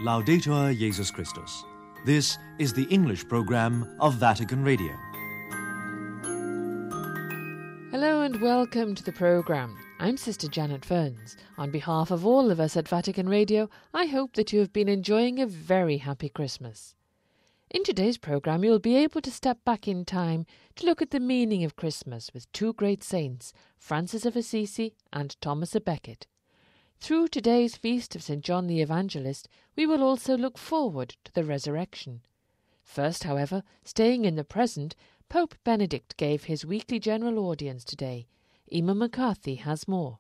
Laudetur Jesus Christus. This is the English program of Vatican Radio. Hello and welcome to the programme. I'm Sister Janet Ferns. On behalf of all of us at Vatican Radio, I hope that you have been enjoying a very happy Christmas. In today's programme, you'll be able to step back in time to look at the meaning of Christmas with two great saints, Francis of Assisi and Thomas à Becket. Through today's feast of St. John the Evangelist, we will also look forward to the resurrection. First, however, staying in the present, Pope Benedict gave his weekly general audience today. Emma McCarthy has more.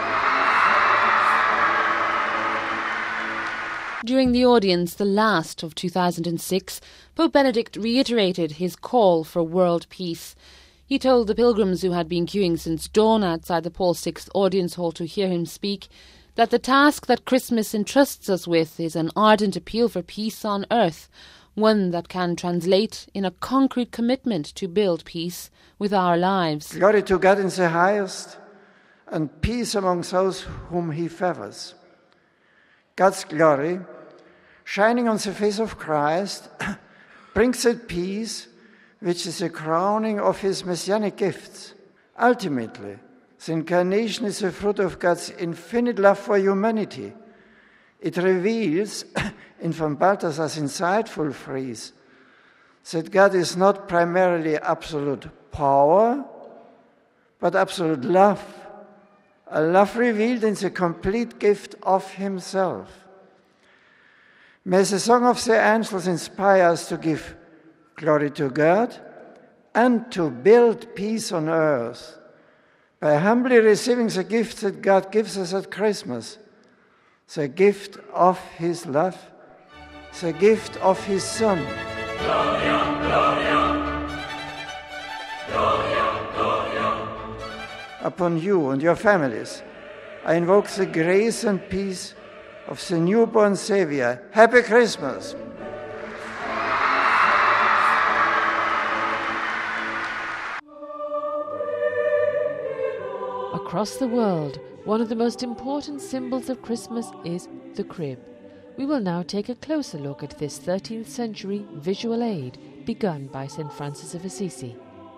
During the audience, the last of 2006, Pope Benedict reiterated his call for world peace. He told the pilgrims who had been queuing since dawn outside the Paul VI audience hall to hear him speak that the task that Christmas entrusts us with is an ardent appeal for peace on earth, one that can translate in a concrete commitment to build peace with our lives. Glory to God in the highest, and peace among those whom he favors. God's glory, shining on the face of Christ, brings that peace which is the crowning of his messianic gifts. Ultimately, the incarnation is the fruit of God's infinite love for humanity. It reveals, in von Balthasar's insightful phrase, that God is not primarily absolute power, but absolute love, a love revealed in the complete gift of himself. May the song of the angels inspire us to give glory to God and to build peace on earth by humbly receiving the gift that God gives us at Christmas, the gift of his love, the gift of his Son. Gloria, Gloria, Gloria, Gloria. Upon you and your families, I invoke the grace and peace of the newborn Savior. Happy Christmas! Across the world, one of the most important symbols of Christmas is the crib. We will now take a closer look at this 13th century visual aid begun by St. Francis of Assisi.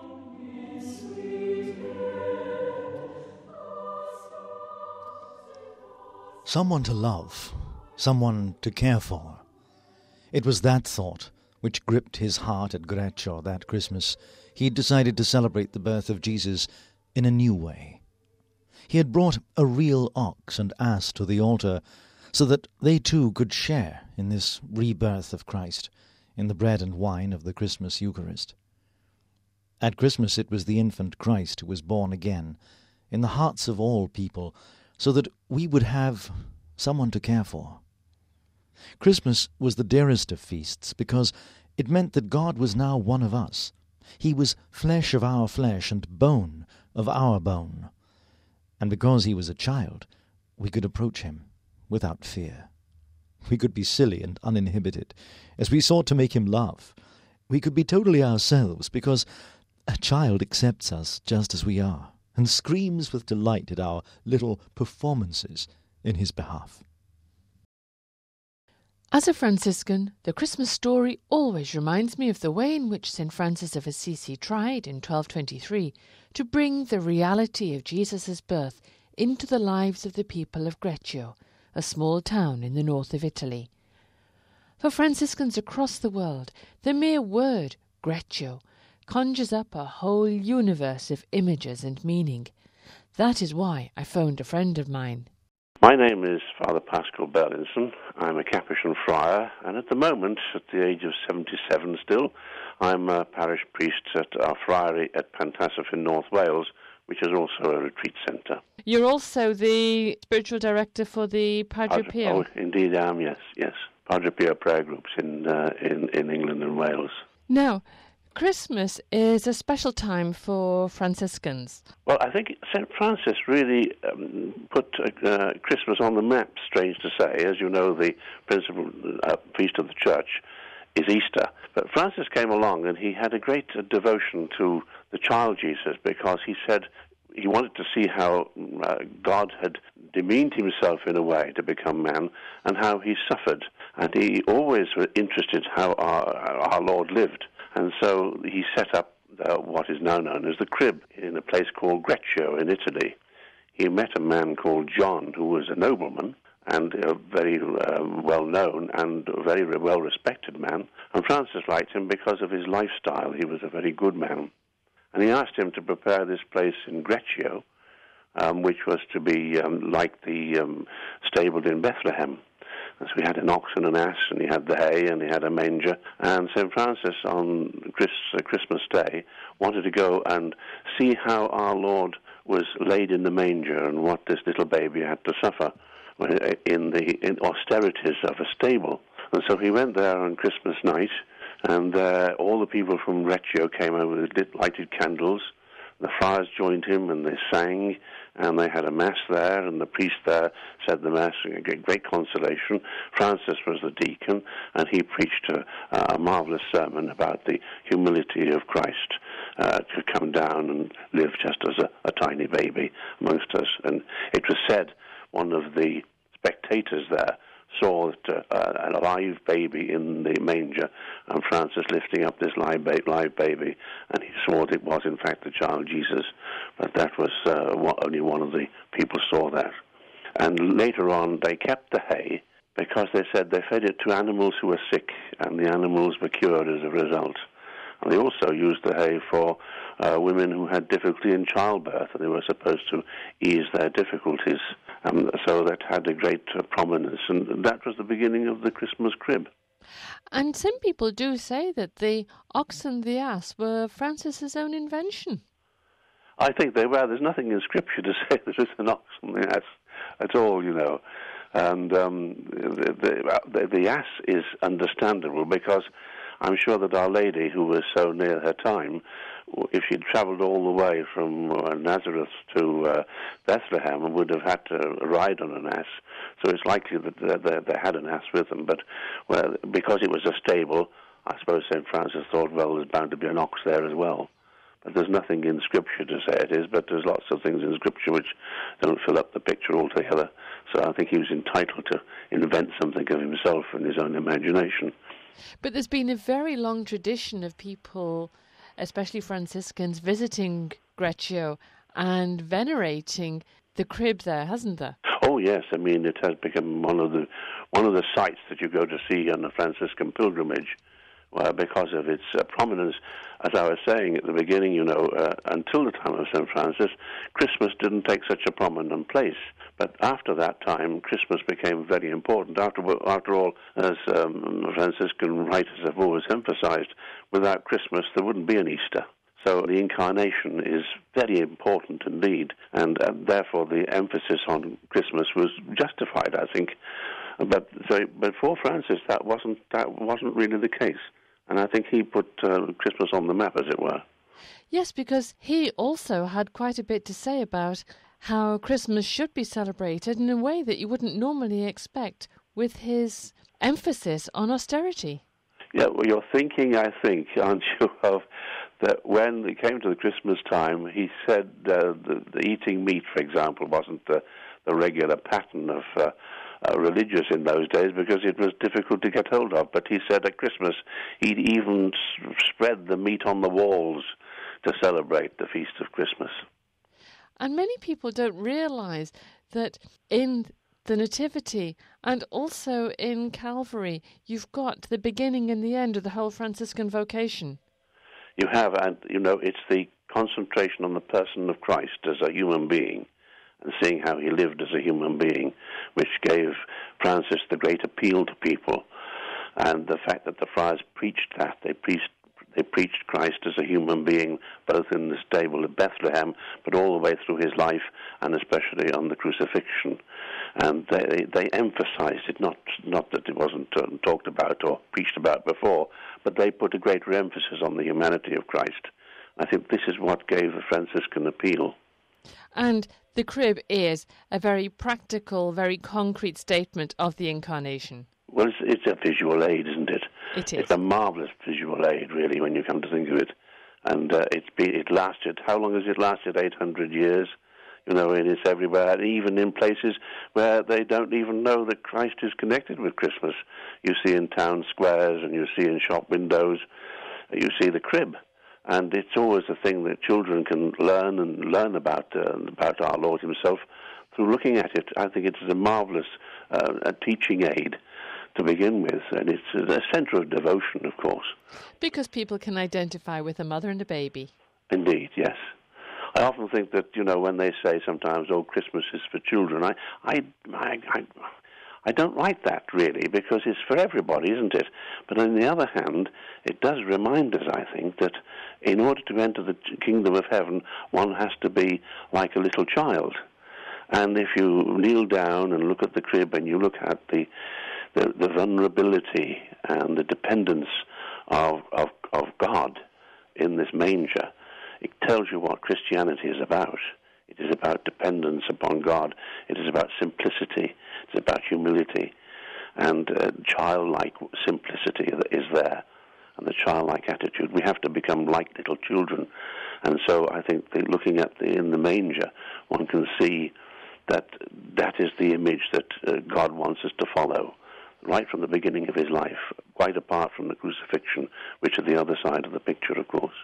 Someone to love, someone to care for. It was that thought which gripped his heart at Greccio that Christmas. He had decided to celebrate the birth of Jesus in a new way. He had brought a real ox and ass to the altar so that they too could share in this rebirth of Christ, in the bread and wine of the Christmas Eucharist. At Christmas it was the infant Christ who was born again, in the hearts of all people, so that we would have someone to care for. Christmas was the dearest of feasts because it meant that God was now one of us. He was flesh of our flesh and bone of our bone. And because he was a child, we could approach him without fear. We could be silly and uninhibited as we sought to make him laugh. We could be totally ourselves because a child accepts us just as we are and screams with delight at our little performances in his behalf. As a Franciscan, the Christmas story always reminds me of the way in which St. Francis of Assisi tried in 1223 to bring the reality of Jesus' birth into the lives of the people of Greccio, a small town in the north of Italy. For Franciscans across the world, the mere word Greccio conjures up a whole universe of images and meaning. That is why I phoned a friend of mine. My name is Father Pascal Berlinson. I'm a Capuchin friar, and at the moment, at the age of 77 still, I'm a parish priest at our friary at Pantasif in North Wales, which is also a retreat centre. You're also the spiritual director for the Padre Pio. Oh, indeed I am, yes. Padre Pio prayer groups in England and Wales. Now, Christmas is a special time for Franciscans. Well, I think St. Francis really put Christmas on the map, strange to say. As you know, the principal feast of the Church is Easter. But Francis came along and he had a great devotion to the child Jesus because he said he wanted to see how God had demeaned himself in a way to become man and how he suffered And he always was interested how our Lord lived. And so he set up what is now known as the crib in a place called Greccio in Italy. He met a man called John, who was a nobleman and a very well-known and very well-respected man. And Francis liked him because of his lifestyle. He was a very good man. And he asked him to prepare this place in Greccio, which was to be like the stable in Bethlehem. And so he had an ox and an ass, and he had the hay, and he had a manger. And St. Francis, on Christmas Day, wanted to go and see how our Lord was laid in the manger and what this little baby had to suffer in the austerities of a stable. And so he went there on Christmas night, and all the people from Greccio came over with lighted candles. The friars joined him, and they sang, and they had a mass there, and the priest there said the mass, great consolation. Francis was the deacon, and he preached a marvelous sermon about the humility of Christ to come down and live just as a tiny baby amongst us. And it was said one of the spectators there saw a live baby in the manger, and Francis lifting up this live baby, and he saw that it was in fact the child Jesus, but that was only one of the people saw that. And later on they kept the hay because they said they fed it to animals who were sick, and the animals were cured as a result. And they also used the hay for women who had difficulty in childbirth, and they were supposed to ease their difficulties. So that had a great prominence, and that was the beginning of the Christmas crib. And some people do say that the ox and the ass were Francis's own invention. I think they were. There's nothing in Scripture to say that it's an ox and the ass at all, you know. And the ass is understandable because I'm sure that Our Lady, who was so near her time, if she'd travelled all the way from Nazareth to Bethlehem, would have had to ride on an ass. So it's likely that they had an ass with them. But because it was a stable, I suppose St. Francis thought, well, there's bound to be an ox there as well. But there's nothing in Scripture to say it is, but there's lots of things in Scripture which don't fill up the picture altogether. So I think he was entitled to invent something of himself in his own imagination. But there's been a very long tradition of people, especially Franciscans, visiting Greccio and venerating the crib there, hasn't there? Oh yes, I mean it has become one of the sites that you go to see on a Franciscan pilgrimage, because of its prominence. As I was saying at the beginning, you know, until the time of St. Francis, Christmas didn't take such a prominent place. But after that time, Christmas became very important. After all, as Franciscan writers have always emphasized, without Christmas there wouldn't be an Easter. So the incarnation is very important indeed, and therefore the emphasis on Christmas was justified, I think. But for Francis, that wasn't really the case, and I think he put Christmas on the map, as it were. Yes, because he also had quite a bit to say about how Christmas should be celebrated in a way that you wouldn't normally expect, with his emphasis on austerity. Yeah, well, you're thinking, I think, aren't you, of that when it came to the Christmas time, he said the eating meat, for example, wasn't the regular pattern of religious in those days because it was difficult to get hold of. But he said at Christmas he'd even spread the meat on the walls to celebrate the feast of Christmas. And many people don't realise that in the Nativity and also in Calvary, you've got the beginning and the end of the whole Franciscan vocation. You have, and you know, it's the concentration on the person of Christ as a human being and seeing how he lived as a human being, which gave Francis the great appeal to people. And the fact that the friars preached that, they preached Christ as a human being, both in the stable of Bethlehem, but all the way through his life, and especially on the crucifixion. And they emphasized it, not that it wasn't talked about or preached about before, but they put a greater emphasis on the humanity of Christ. I think this is what gave a Franciscan appeal. And the crib is a very practical, very concrete statement of the Incarnation. Well, it's a visual aid, isn't it? It is. It's a marvellous visual aid, really, when you come to think of it. And it lasted, how long has it lasted? 800 years. and it's everywhere, even in places where they don't even know that Christ is connected with Christmas. You see in town squares, and you see in shop windows, you see the crib. And it's always a thing that children can learn about our Lord himself through looking at it. I think it is a marvelous a teaching aid to begin with, and it's a centre of devotion, of course. Because people can identify with a mother and a baby. Indeed, yes. I often think that, when they say sometimes, Christmas is for children, I don't like that, really, because it's for everybody, isn't it? But on the other hand, it does remind us, I think, that in order to enter the kingdom of heaven, one has to be like a little child. And if you kneel down and look at the crib and you look at the vulnerability and the dependence of God in this manger, it tells you what Christianity is about. It is about dependence upon God. It is about simplicity. It's about humility. And childlike simplicity is there. And the childlike attitude. We have to become like little children. And so I think looking at in the manger, one can see that is the image that God wants us to follow, right from the beginning of his life, quite apart from the crucifixion, which is the other side of the picture, of course.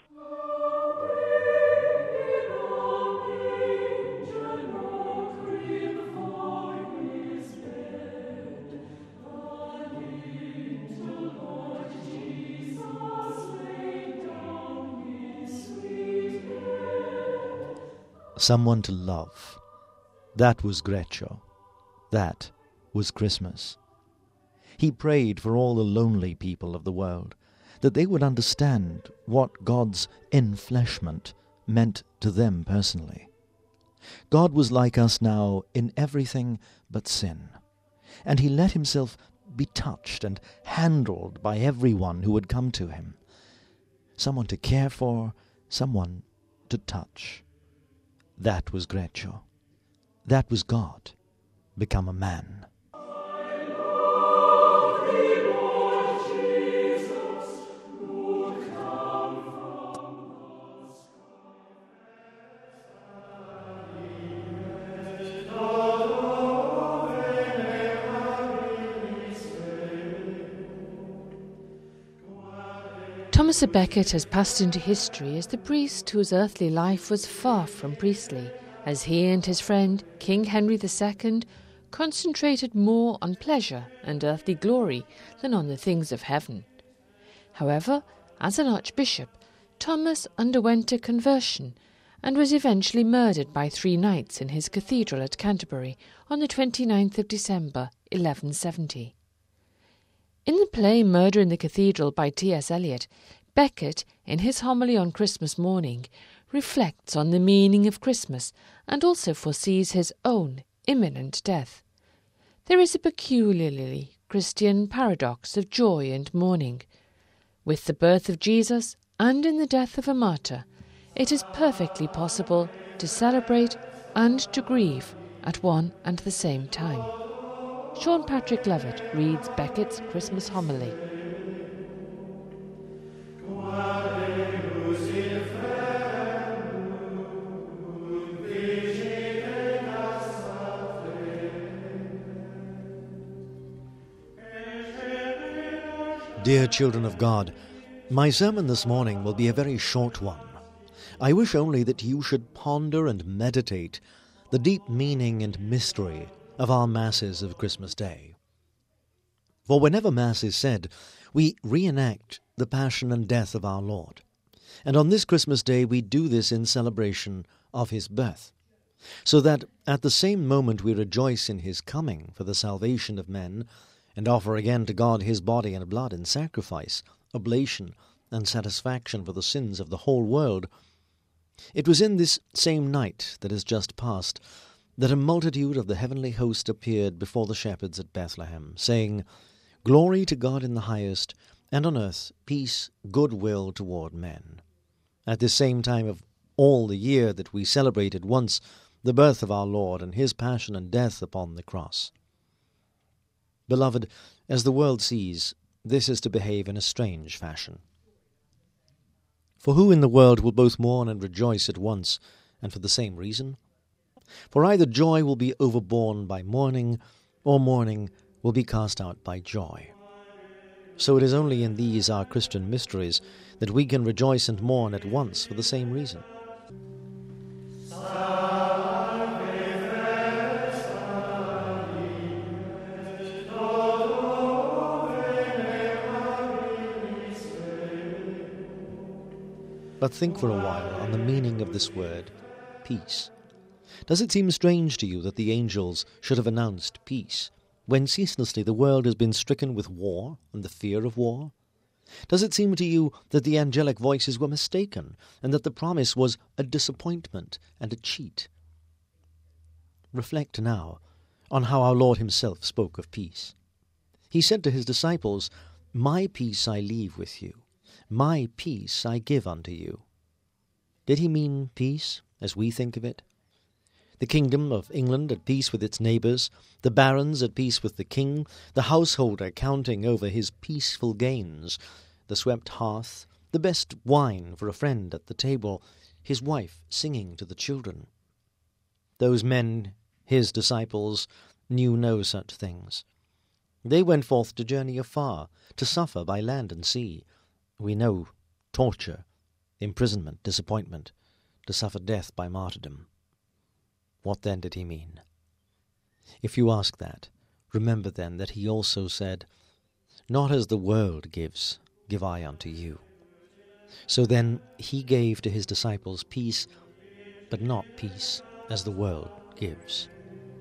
Someone to love. That was Greccio. That was Christmas. He prayed for all the lonely people of the world, that they would understand what God's enfleshment meant to them personally. God was like us now in everything but sin, and he let himself be touched and handled by everyone who would come to him. Someone to care for, someone to touch. That was Greccio. That was God, become a man. Thomas à Becket has passed into history as the priest whose earthly life was far from priestly, as he and his friend, King Henry II, concentrated more on pleasure and earthly glory than on the things of heaven. However, as an archbishop, Thomas underwent a conversion and was eventually murdered by 3 knights in his cathedral at Canterbury on the 29th of December, 1170. In the play Murder in the Cathedral by T.S. Eliot, Becket, in his homily on Christmas morning, reflects on the meaning of Christmas and also foresees his own imminent death. There is a peculiarly Christian paradox of joy and mourning. With the birth of Jesus and in the death of a martyr, it is perfectly possible to celebrate and to grieve at one and the same time. Sean Patrick Levitt reads Becket's Christmas homily. Dear children of God, my sermon this morning will be a very short one. I wish only that you should ponder and meditate the deep meaning and mystery of our Masses of Christmas Day. For whenever Mass is said, we reenact the passion and death of our Lord. And on this Christmas Day we do this in celebration of his birth, so that at the same moment we rejoice in his coming for the salvation of men, and offer again to God his body and blood in sacrifice, oblation, and satisfaction for the sins of the whole world. It was in this same night that has just passed that a multitude of the heavenly host appeared before the shepherds at Bethlehem, saying, Glory to God in the highest, and on earth peace, goodwill toward men. At this same time of all the year that we celebrated once the birth of our Lord and his passion and death upon the cross. Beloved, as the world sees, this is to behave in a strange fashion. For who in the world will both mourn and rejoice at once, and for the same reason? For either joy will be overborne by mourning, or mourning will be cast out by joy. So it is only in these our Christian mysteries that we can rejoice and mourn at once for the same reason. But think for a while on the meaning of this word, peace. Does it seem strange to you that the angels should have announced peace, when ceaselessly the world has been stricken with war and the fear of war? Does it seem to you that the angelic voices were mistaken, and that the promise was a disappointment and a cheat? Reflect now on how our Lord himself spoke of peace. He said to his disciples, "My peace I leave with you. My peace I give unto you." Did he mean peace, as we think of it? The kingdom of England at peace with its neighbours, the barons at peace with the king, the householder counting over his peaceful gains, the swept hearth, the best wine for a friend at the table, his wife singing to the children. Those men, his disciples, knew no such things. They went forth to journey afar, to suffer by land and sea. We know torture, imprisonment, disappointment, to suffer death by martyrdom. What then did he mean? If you ask that, remember then that he also said, "Not as the world gives, give I unto you." So then he gave to his disciples peace, but not peace as the world gives.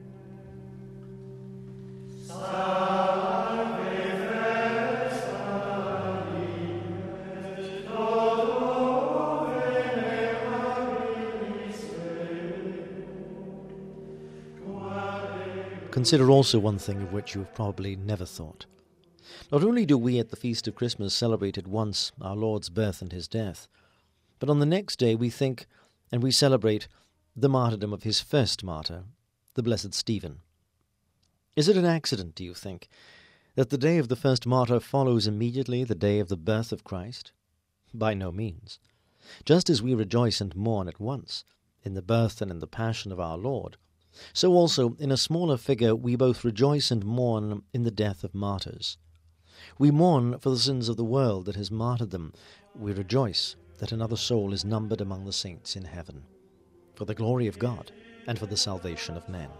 Consider also one thing of which you have probably never thought. Not only do we at the feast of Christmas celebrate at once our Lord's birth and his death, but on the next day we think and we celebrate the martyrdom of his first martyr, the blessed Stephen. Is it an accident, do you think, that the day of the first martyr follows immediately the day of the birth of Christ? By no means. Just as we rejoice and mourn at once in the birth and in the passion of our Lord, so also in a smaller figure we both rejoice and mourn in the death of martyrs. We mourn for the sins of the world that has martyred them. We rejoice that another soul is numbered among the saints in heaven, for the glory of God and for the salvation of men.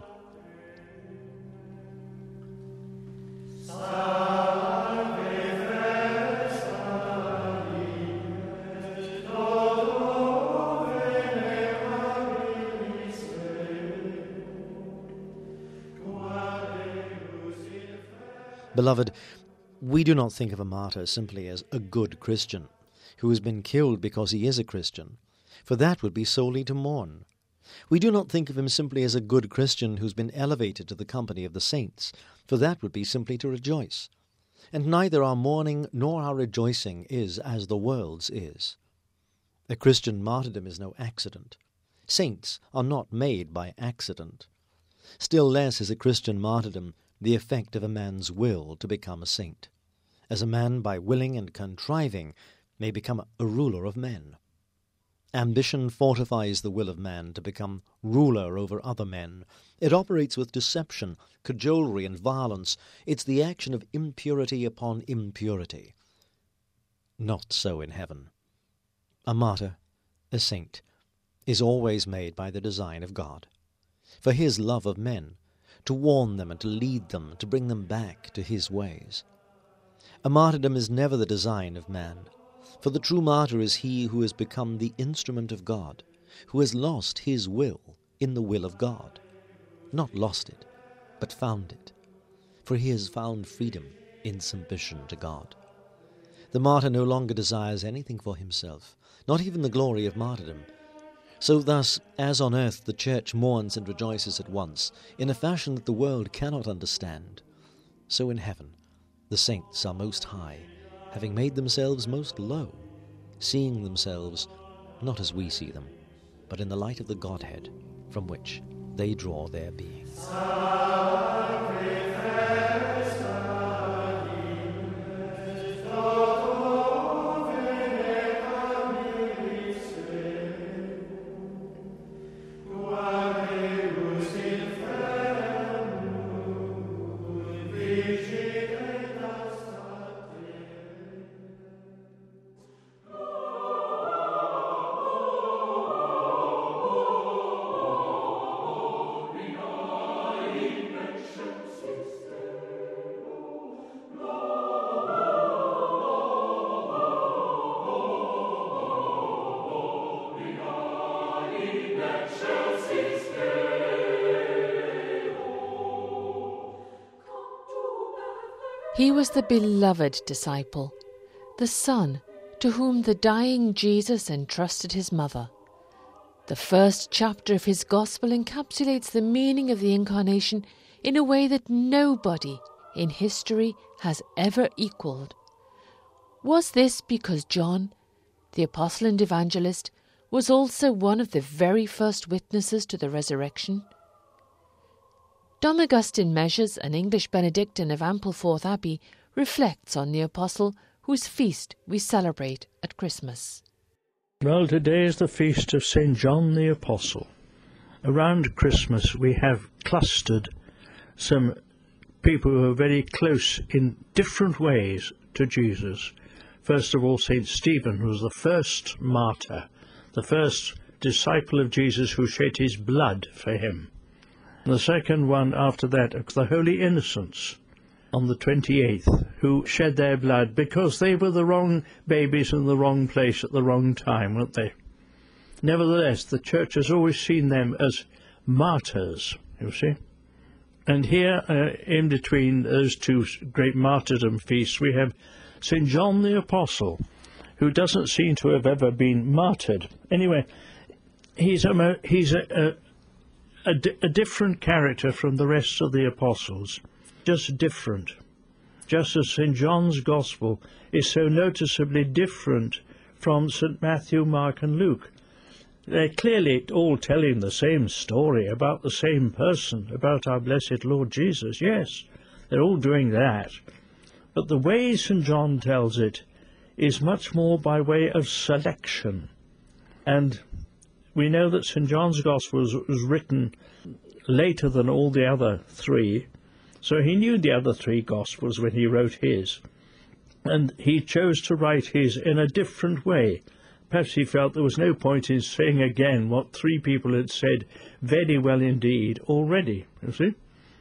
Beloved, we do not think of a martyr simply as a good Christian, who has been killed because he is a Christian, for that would be solely to mourn. We do not think of him simply as a good Christian who's been elevated to the company of the saints, for that would be simply to rejoice. And neither our mourning nor our rejoicing is as the world's is. A Christian martyrdom is no accident. Saints are not made by accident. Still less is a Christian martyrdom the effect of a man's will to become a saint, as a man by willing and contriving may become a ruler of men. Ambition fortifies the will of man to become ruler over other men. It operates with deception, cajolery, and violence. It's the action of impurity upon impurity. Not so in heaven. A martyr, a saint, is always made by the design of God, for his love of men, to warn them and to lead them, to bring them back to his ways. A martyrdom is never the design of man, for the true martyr is he who has become the instrument of God, who has lost his will in the will of God. Not lost it, but found it, for he has found freedom in submission to God. The martyr no longer desires anything for himself, not even the glory of martyrdom. So thus, as on earth the Church mourns and rejoices at once, in a fashion that the world cannot understand, so in heaven the saints are most high, having made themselves most low, seeing themselves not as we see them, but in the light of the Godhead, from which they draw their being. Alleluia. He was the beloved disciple, the son to whom the dying Jesus entrusted his mother. The first chapter of his Gospel encapsulates the meaning of the Incarnation in a way that nobody in history has ever equalled. Was this because John, the apostle and evangelist, was also one of the very first witnesses to the resurrection? Dom Augustine Measures, an English Benedictine of Ampleforth Abbey, reflects on the apostle whose feast we celebrate at Christmas. Well, today is the feast of St. John the Apostle. Around Christmas we have clustered some people who are very close in different ways to Jesus. First of all, St. Stephen, who was the first martyr, the first disciple of Jesus who shed his blood for him. And the second one after that, the Holy Innocents, on the 28th, who shed their blood because they were the wrong babies in the wrong place at the wrong time, weren't they? Nevertheless, the Church has always seen them as martyrs, you see. And here, in between those two great martyrdom feasts, we have St. John the Apostle, who doesn't seem to have ever been martyred. Anyway, he's a different character from the rest of the apostles. Just different. Just as St. John's Gospel is so noticeably different from St. Matthew, Mark and Luke. They're clearly all telling the same story about the same person, about our blessed Lord Jesus. Yes, they're all doing that. But the way St. John tells it is much more by way of selection. And we know that St. John's Gospel was written later than all the other three, so he knew the other three Gospels when he wrote his. And he chose to write his in a different way. Perhaps he felt there was no point in saying again what three people had said very well indeed already, you see.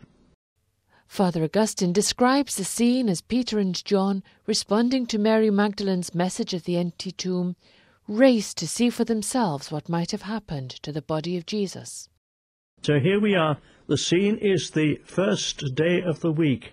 Father Augustine describes the scene as Peter and John, responding to Mary Magdalene's message of the empty tomb, raced to see for themselves what might have happened to the body of Jesus. So here we are. The scene is the first day of the week.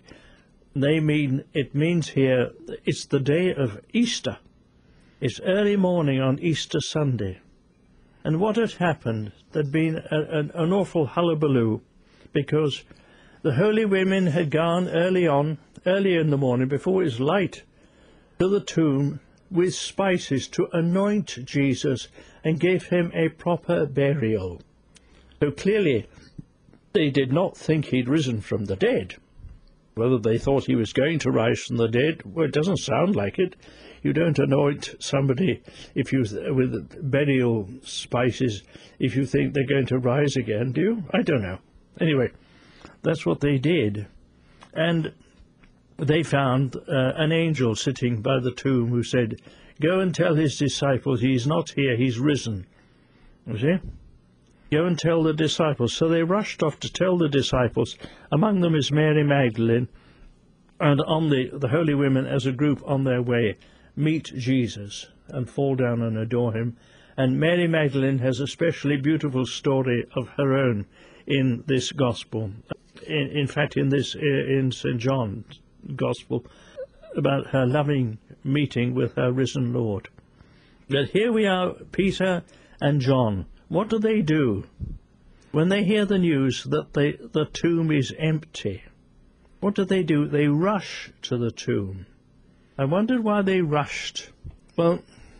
It means here it's the day of Easter. It's early morning on Easter Sunday. And what had happened? There'd been an awful hullabaloo, because the holy women had gone early in the morning, before it was light, to the tomb with spices to anoint Jesus and give him a proper burial. So clearly they did not think he'd risen from the dead. Whether they thought he was going to rise from the dead, well, it doesn't sound like it. You don't anoint somebody with burial spices if you think they're going to rise again, do you? I don't know. Anyway, that's what they did. And they found an angel sitting by the tomb who said, "Go and tell his disciples he's not here, he's risen." You see? Go and tell the disciples. So they rushed off to tell the disciples. Among them is Mary Magdalene, and on the holy women as a group on their way meet Jesus and fall down and adore him. And Mary Magdalene has a specially beautiful story of her own in this Gospel. In fact, in St. John's Gospel, about her loving meeting with her risen Lord. But here we are, Peter and John. What do? When they hear the news that the tomb is empty, what do? They rush to the tomb. I wondered why they rushed. Well,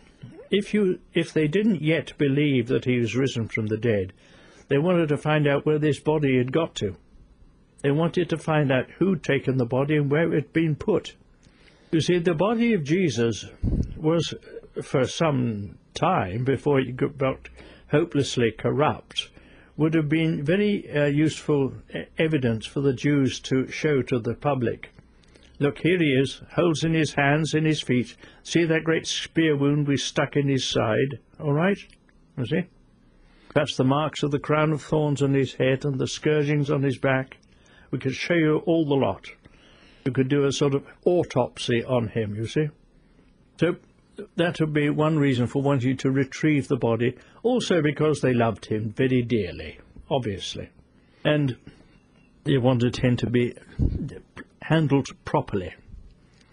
if they didn't yet believe that he was risen from the dead, they wanted to find out where this body had got to. They wanted to find out who'd taken the body and where it had been put. You see, the body of Jesus was, for some time, before it got hopelessly corrupt, would have been very useful evidence for the Jews to show to the public. Look, here he is, holes in his hands, in his feet. See that great spear wound we stuck in his side? All right? You see? That's the marks of the crown of thorns on his head and the scourgings on his back. We could show you all the lot. You could do a sort of autopsy on him, you see. So that would be one reason for wanting to retrieve the body, also because they loved him very dearly, obviously. And they wanted him to be handled properly.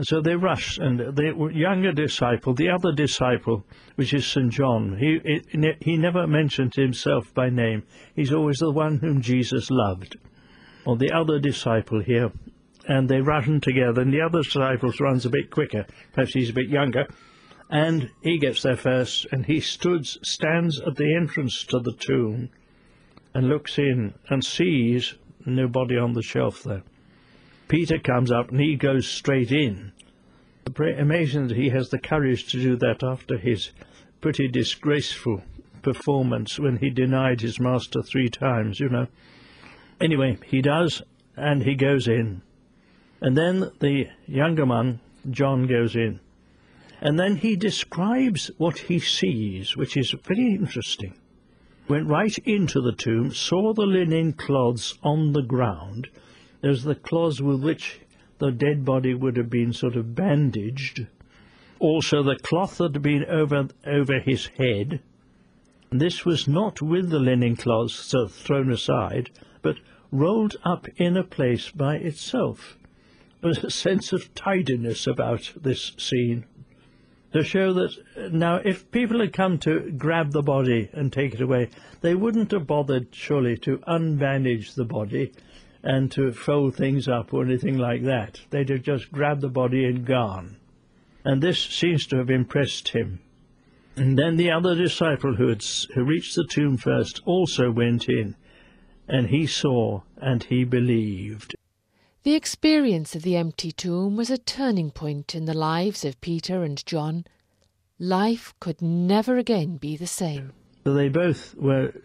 So they rush, and the younger disciple, the other disciple, which is St. John, he never mentioned himself by name. He's always the one whom Jesus loved, or the other disciple here. And they run together, and the other disciple runs a bit quicker. Perhaps he's a bit younger, and he gets there first, and he stands at the entrance to the tomb and looks in and sees nobody on the shelf there. Peter comes up and he goes straight in. It's amazing that he has the courage to do that after his pretty disgraceful performance when he denied his master 3 times, you know. Anyway, he does, and he goes in. And then the younger man, John, goes in. And then he describes what he sees, which is very interesting. Went right into the tomb, saw the linen cloths on the ground. There's the cloths with which the dead body would have been sort of bandaged. Also the cloth that had been over his head. And this was not with the linen cloths so thrown aside, but rolled up in a place by itself. There was a sense of tidiness about this scene, to show that now if people had come to grab the body and take it away, they wouldn't have bothered surely to unbandage the body and to fold things up or anything like that. They'd have just grabbed the body and gone. And this seems to have impressed him. And then the other disciple who reached the tomb first also went in, and he saw and he believed. The experience of the empty tomb was a turning point in the lives of Peter and John. Life could never again be the same. They both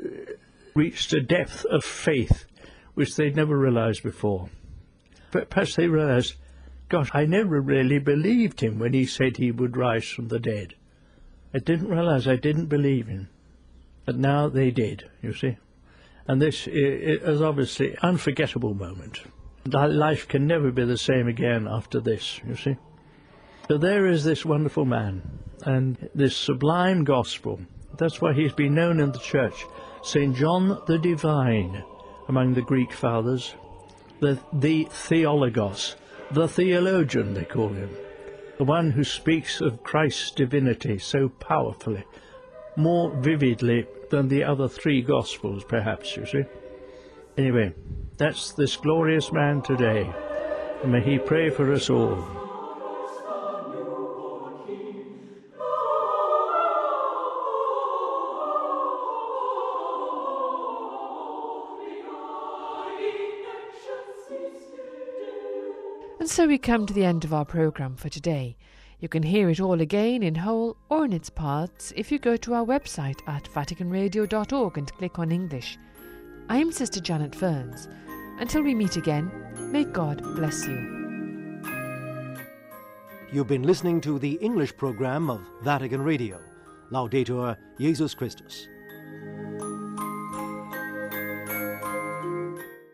reached a depth of faith which they'd never realized before. But perhaps they realized, gosh, I never really believed him when he said he would rise from the dead. I didn't realize I didn't believe him. But now they did, you see. And this is obviously an unforgettable moment. Life can never be the same again after this, you see. So there is this wonderful man, and this sublime gospel. That's why he's been known in the church, St. John the Divine, among the Greek fathers, the Theologos, the theologian, they call him, the one who speaks of Christ's divinity so powerfully, more vividly than the other 3 Gospels, perhaps, you see. Anyway, that's this glorious man today, and may he pray for us all. And so we come to the end of our programme for today. You can hear it all again in whole or in its parts if you go to our website at vaticanradio.org and click on English. I am Sister Janet Ferns. Until we meet again, may God bless you. You've been listening to the English program of Vatican Radio. Laudetur Jesus Christus.